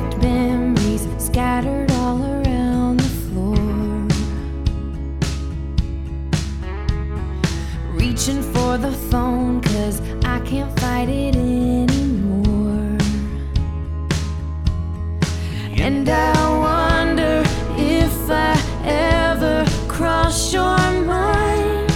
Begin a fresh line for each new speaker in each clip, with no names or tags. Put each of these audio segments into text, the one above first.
perfect memories scattered all around the floor. Reaching for the phone 'cause I can't fight it anymore. And I wonder if I ever cross your mind.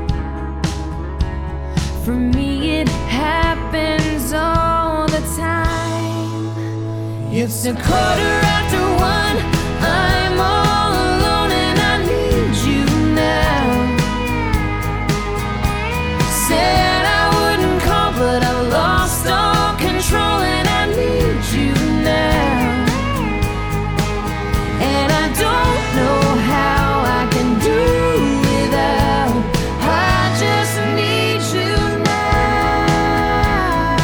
For me it happens all the time. It's 1:15. I'm all alone and I need you now. Said I wouldn't call, but I lost all control and I need you now. And I don't know how I can do without. I just need you now.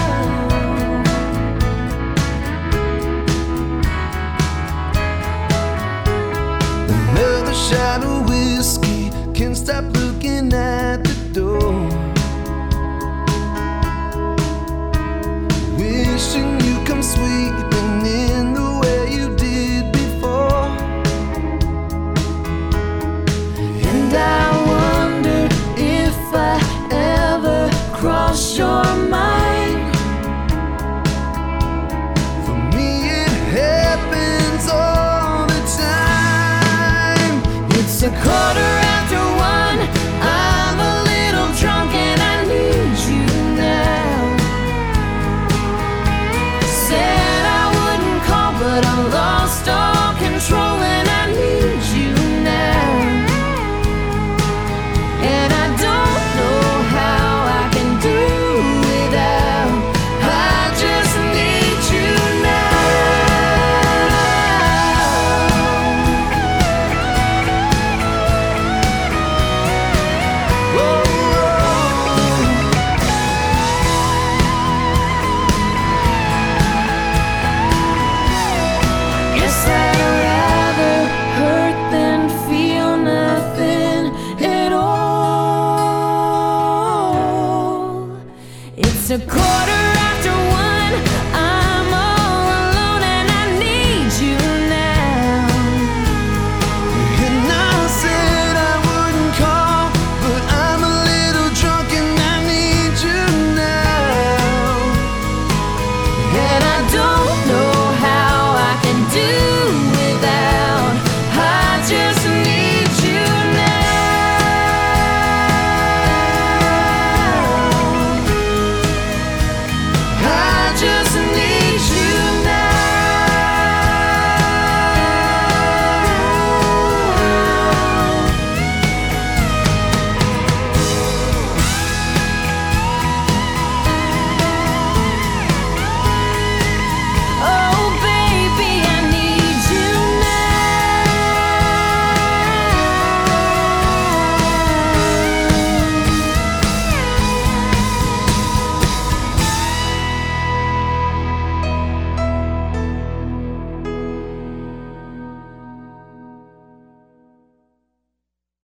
Another shot of whiskey, can't stop looking at the door. Wishing you come sweeping in the way you did before.
And I wonder if I ever cross your mind.
For me it happens all the time.
It's 1:15. I'm a little drunk and I need you now. Said I wouldn't call, but I lost all control and I need you now. And I don't know how I can do without. I just need you now.
Whoa,
Guess I'd rather hurt than feel nothing at all. It's 1:15.